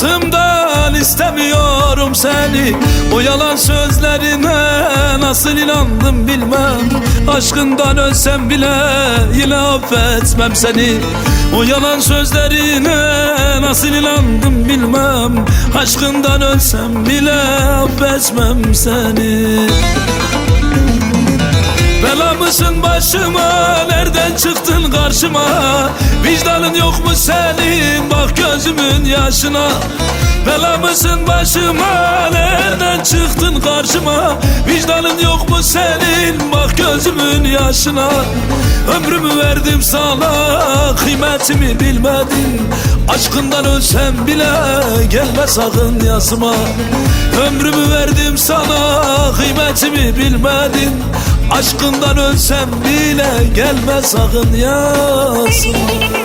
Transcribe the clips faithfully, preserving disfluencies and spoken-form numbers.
hayatımdan istemiyorum seni. O yalan sözlerine nasıl inandım bilmem. Aşkından ölsem bile yine affetmem seni. O yalan sözlerine nasıl inandım bilmem. Aşkından ölsem bile affetmem seni. Bela mısın başıma, nereden çıktın karşıma? Vicdanın yok mu senin, bak gözümün yaşına. Bela mısın başıma, nereden çıktın karşıma? Vicdanın yok mu senin, bak gözümün yaşına. Ömrümü verdim sana, kıymetimi bilmedin. Aşkından ölsem bile gelme sakın yazıma. Ömrümü verdim sana, kıymetimi bilmedin. Aşkından ölsem bile gelme sakın yazma.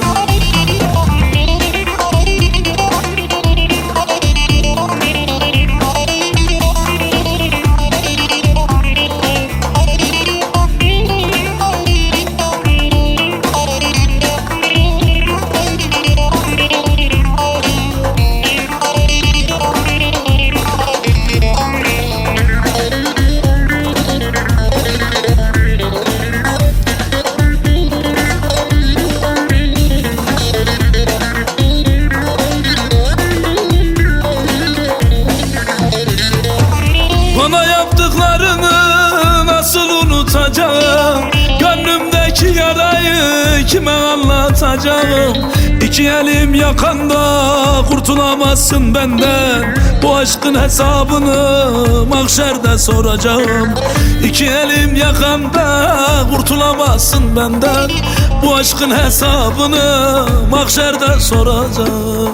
Bana yaptıklarını nasıl unutacağım? Gönlümdeki yarayı kime anlatacağım? İki elim yakanda kurtulamazsın benden. Bu aşkın hesabını mahşerde soracağım. İki elim yakanda kurtulamazsın benden. Bu aşkın hesabını mahşerde soracağım.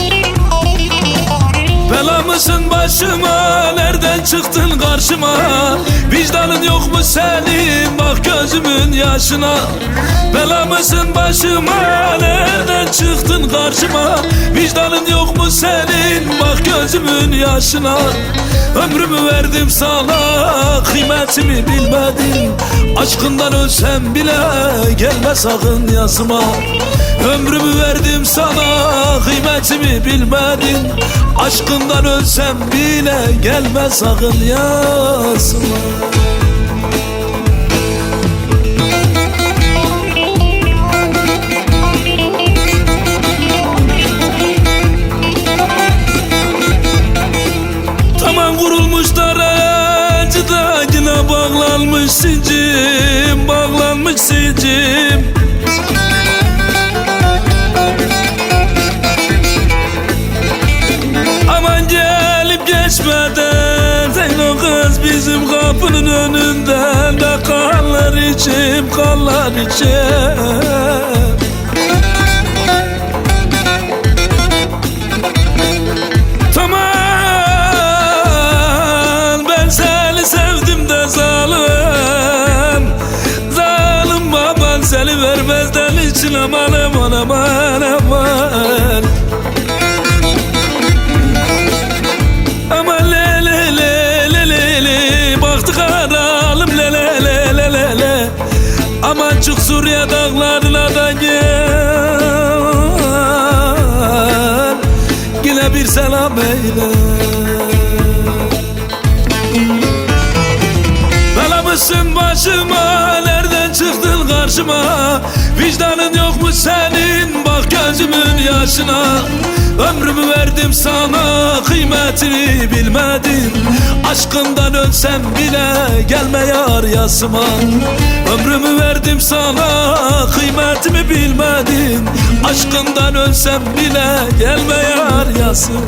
Bela mısın başıma, nereden çıktın karşıma? Vicdanın yok mu senin, bak gözümün yaşına. Bela mısın başıma, nereden çıktın karşıma? Vicdanın yok mu senin, bak gözümün yaşına. Ömrümü verdim sana, kıymetimi bilmedin. Aşkından ölsem bile gelme sakın yazıma. Ömrümü verdim sana, kıymetimi bilmedin. Aşkından ölsem bile gelme sakın yazma. Tamam kurulmuşlar acıda, yine bağlanmış sincim, bağlanmış sincim. Aman gelip geçmeden sen o kız bizim kapının önünden de kanlar içim, kanlar içim. Tamam ben seni sevdim de zalim, zalim baban seni vermezden için aman aman aman aman. Aman le le le le le le, baktık aralım le le le le le le. Aman çık Suriye dağlarına da gel, yine bir selam eyle. Bela mısın başıma, nereden çıktın karşıma? Vicdanın yok mu senin, bak gözümün yaşına. Ömrümü verdim sana, kıymetini bilmedin. Aşkından ölsem bile gelme yar yazıma. Ömrümü verdim sana, kıymetimi bilmedin. Aşkından ölsem bile gelme yar yazıma.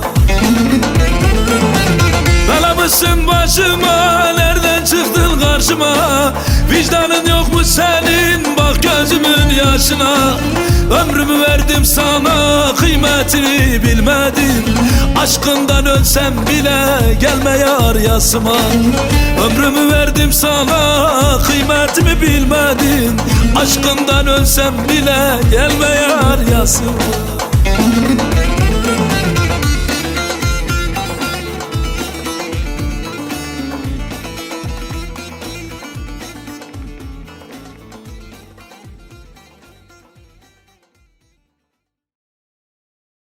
Bela mısın başıma, nereden çıktın karşıma? Vicdanın yok mu senin, bak gözümün yaşına. Ömrümü verdim sana, kıymetini bilmedin. Aşkından ölsem bile gelme yar yazıma. Ömrümü verdim sana, kıymetimi bilmedin. Aşkından ölsem bile gelme yar yazıma.